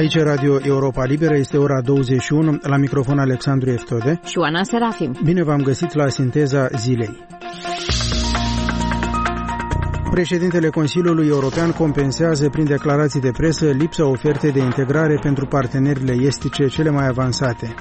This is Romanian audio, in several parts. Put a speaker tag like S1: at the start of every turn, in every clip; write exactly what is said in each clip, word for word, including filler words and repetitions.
S1: Aici Radio Europa Liberă, este ora douăzeci și unu, la microfon Alexandru Eftode
S2: și Oana Serafim.
S1: Bine v-am găsit la sinteza zilei. Președintele Consiliului European compensează prin declarații de presă lipsa ofertei de integrare pentru partenerile estice cele mai avansate.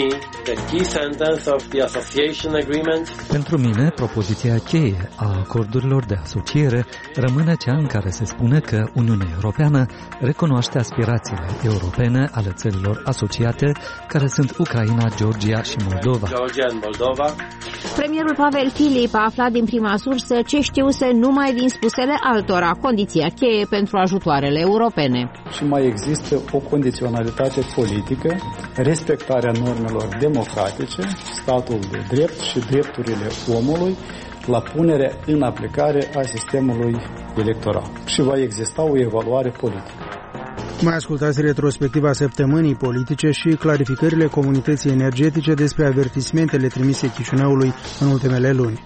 S3: Pentru mine, propoziția cheie a acordurilor de asociere rămâne cea în care se spune că Uniunea Europeană recunoaște aspirațiile europene ale țărilor asociate, care sunt Ucraina, Georgia și Moldova.
S2: Premierul Pavel Filip a aflat din prima sursă ce știuse numai din spusele altora, condiția cheie pentru ajutoarele europene.
S4: Și mai există o condiționalitate politică, respectarea normelor democratice, statul de drept și drepturile omului la punerea în aplicare a sistemului electoral. Și va exista o evaluare politică.
S1: Mai ascultați retrospectiva săptămânii politice și clarificările comunității energetice despre avertismentele trimise Chișinăului în ultimele luni.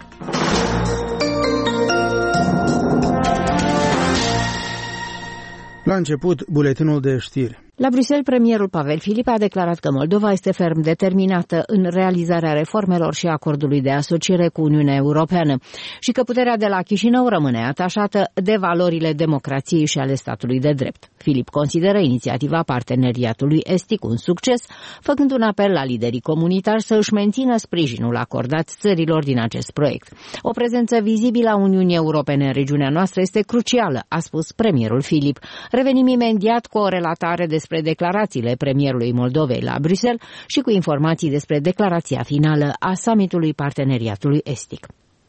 S1: La început, buletinul de știri.
S2: La Bruxelles, premierul Pavel Filip a declarat că Moldova este ferm determinată în realizarea reformelor și acordului de asociere cu Uniunea Europeană și că puterea de la Chișinău rămâne atașată de valorile democrației și ale statului de drept. Filip consideră inițiativa parteneriatului estic un succes, făcând un apel la liderii comunitari să își mențină sprijinul acordat țărilor din acest proiect. O prezență vizibilă a Uniunii Europene în regiunea noastră este crucială, a spus premierul Filip. Revenim imediat cu o relatare despre declarațiile premierului Moldovei la Bruxelles și cu informații despre declarația finală a summitului parteneriatului estic.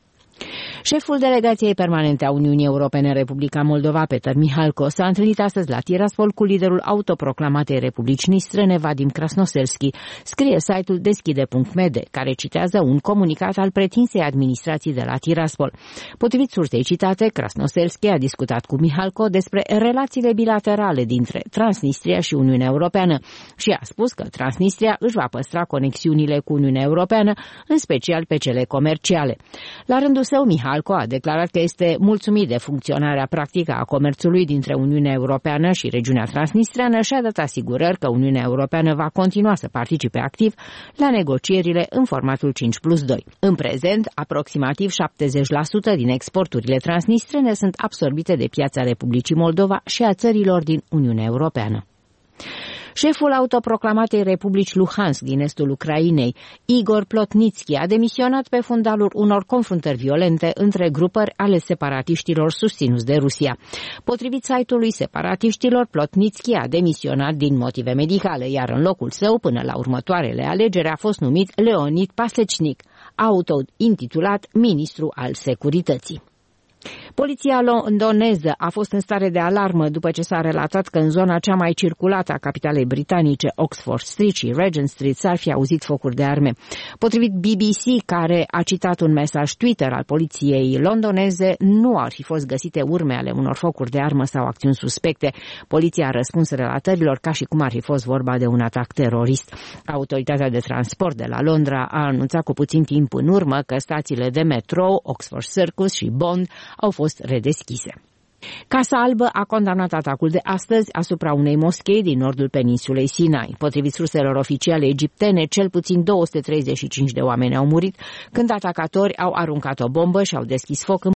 S2: Șeful delegației permanente a Uniunii Europene în Republica Moldova, Peter Mihalko, s-a întâlnit astăzi la Tiraspol cu liderul autoproclamatei Republici Nistrene, Vadim Krasnoselski, scrie site-ul deschide punct m d, care citează un comunicat al pretinsei administrații de la Tiraspol. Potrivit sursei citate, Krasnoselski a discutat cu Mihalko despre relațiile bilaterale dintre Transnistria și Uniunea Europeană și a spus că Transnistria își va păstra conexiunile cu Uniunea Europeană, în special pe cele comerciale. La rândul său, Mihalko a declarat că este mulțumit de funcționarea practică a comerțului dintre Uniunea Europeană și regiunea transnistreană și a dat asigurări că Uniunea Europeană va continua să participe activ la negocierile în formatul cinci plus doi. În prezent, aproximativ șaptezeci la sută din exporturile transnistrene sunt absorbite de piața Republicii Moldova și a țărilor din Uniunea Europeană. Șeful autoproclamatei Republici Luhansk din estul Ucrainei, Igor Plotnitski, a demisionat pe fundalul unor confruntări violente între grupări ale separatiștilor susținuți de Rusia. Potrivit site-ului separatiștilor, Plotnitski a demisionat din motive medicale, iar în locul său, până la următoarele alegeri, a fost numit Leonid Pasechnik, auto-intitulat ministru al securității. Poliția londoneză a fost în stare de alarmă după ce s-a relatat că în zona cea mai circulată a capitalei britanice, Oxford Street și Regent Street, s-ar fi auzit focuri de arme. Potrivit B B C, care a citat un mesaj Twitter al poliției londoneze, nu ar fi fost găsite urme ale unor focuri de armă sau acțiuni suspecte. Poliția a răspuns relatărilor ca și cum ar fi fost vorba de un atac terorist. Autoritatea de transport de la Londra a anunțat cu puțin timp în urmă că stațiile de metrou, Oxford Circus și Bond au fost redeschise. Casa Albă a condamnat atacul de astăzi asupra unei moschei din nordul peninsulei Sinai. Potrivit surselor oficiale egiptene, cel puțin două sute treizeci și cinci de oameni au murit când atacatori au aruncat o bombă și au deschis foc